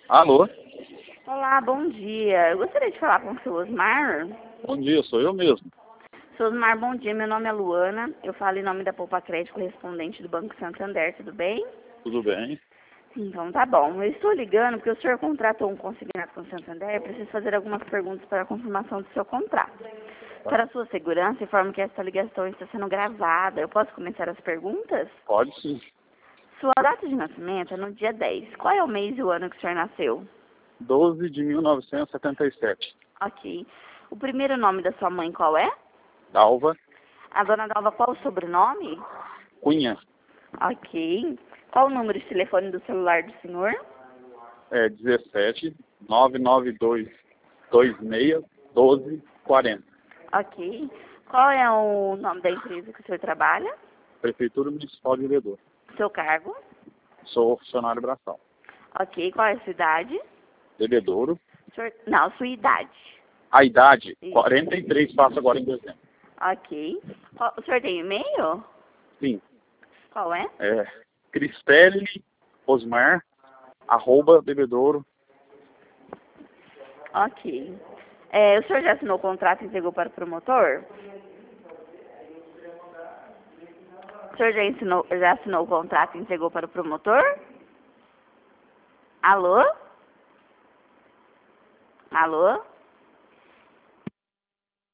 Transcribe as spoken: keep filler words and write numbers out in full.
Alô? Olá, bom dia. Eu gostaria de falar com o seu Osmar. Bom dia, sou eu mesmo. Seu Osmar, bom dia. Meu nome é Luana. Eu falo em nome da Poupa Crédito, correspondente do Banco Santander. Tudo bem? Tudo bem? Então, tá bom. Eu estou ligando porque o senhor contratou um consignado com o Santander. Eu preciso fazer algumas perguntas para a confirmação do seu contrato. Para a sua segurança, informo que esta ligação está sendo gravada. Eu posso começar as perguntas? Pode sim. Sua data de nascimento é no dia dez. Qual é o mês e o ano que o senhor nasceu? doze de mil novecentos e setenta e sete. Ok. O primeiro nome da sua mãe qual é? Dalva A dona Dalva, qual o sobrenome? Cunha. Ok. Qual o número de telefone do celular do senhor? É dezessete, nove nove dois, dois seis, doze, quarenta. Ok. Qual é o nome da empresa que o senhor trabalha? Prefeitura Municipal de Vereador. Seu cargo? Sou funcionário braçal. Ok. Qual é a sua idade? Bebedouro. Senhor... Não, sua idade. A idade, Isso. quarenta e três, passa agora em dezembro. Ok. Qual... O senhor tem e-mail? Sim. Qual é? É Cristelli Osmar, arroba bebedouro. Ok. É, o senhor já assinou o contrato e entregou para o promotor? O senhor já, ensinou, já assinou o contrato e entregou para o promotor? Alô? Alô?